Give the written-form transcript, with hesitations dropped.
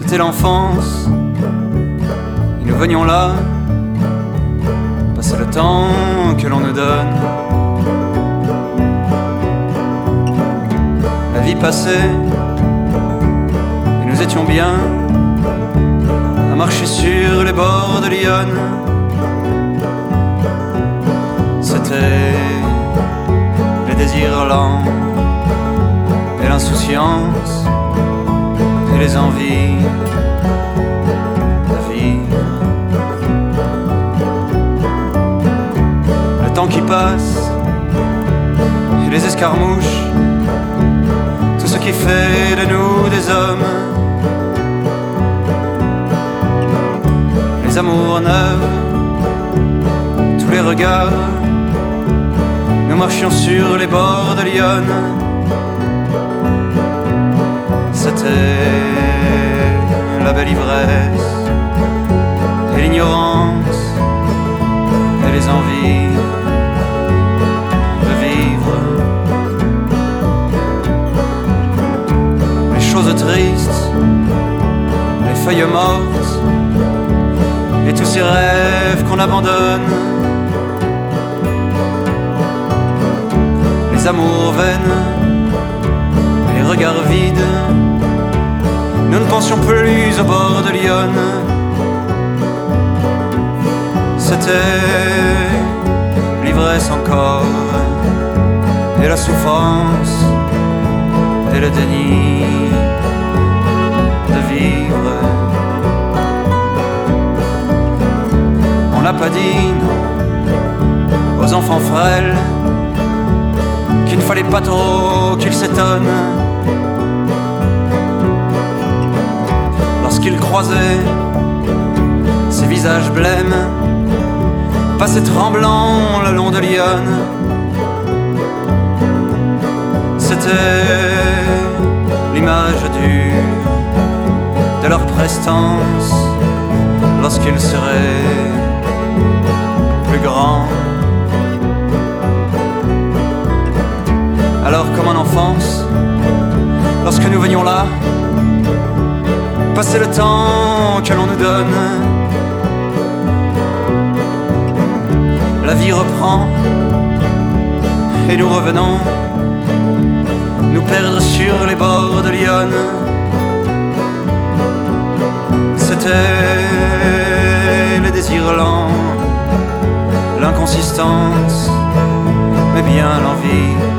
C'était l'enfance, et nous venions là, passer le temps que l'on nous donne. La vie passait, et nous étions bien, à marcher sur les bords de l'Yonne. C'était les désirs lents, et l'insouciance, et les envies de vivre. Le temps qui passe, et les escarmouches, tout ce qui fait de nous des hommes. Les amours neuves, tous les regards, nous marchions sur les bords de l'Yonne. C'était la belle ivresse et l'ignorance et les envies de vivre. Les choses tristes, les feuilles mortes et tous ces rêves qu'on abandonne. Les amours vaines, les regards vides, nous ne pensions plus au bord de l'Yonne. C'était l'ivresse encore, et la souffrance, et le déni de vivre. On n'a pas dit non aux enfants frêles qu'il ne fallait pas trop qu'ils s'étonnent lorsqu'ils croisaient ces visages blêmes passer tremblants le long de l'Yonne. C'était l'image dure de leur prestance lorsqu'ils seraient plus grands. Alors comme en enfance, lorsque nous venions là, passer le temps que l'on nous donne, la vie reprend et nous revenons nous perdre sur les bords de l'Yonne. C'était les désirs lents, l'inconsistance, mais bien l'envie